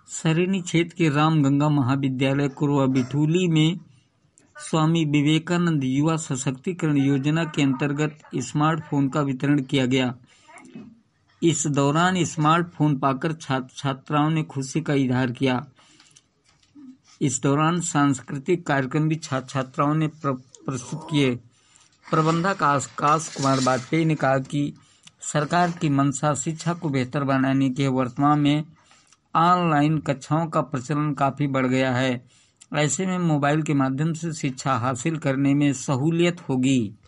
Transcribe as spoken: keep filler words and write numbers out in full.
सरेनी क्षेत्र के रामगंगा महाविद्यालय कुरवा बिठूली में स्वामी विवेकानंद युवा सशक्तिकरण योजना के अंतर्गत स्मार्टफोन का वितरण किया गया। इस दौरान स्मार्टफोन पाकर छात्र छात्राओं ने खुशी का इजहार किया। इस दौरान सांस्कृतिक कार्यक्रम भी छात्र छात्राओं ने प्रस्तुत किए। प्रबंधक आकाश कुमार वाजपेयी ने कहा कि सरकार की मंशा शिक्षा को बेहतर बनाने की है। वर्तमान में ऑनलाइन कक्षाओं का प्रचलन काफ़ी बढ़ गया है। ऐसे में मोबाइल के माध्यम से शिक्षा हासिल करने में सहूलियत होगी।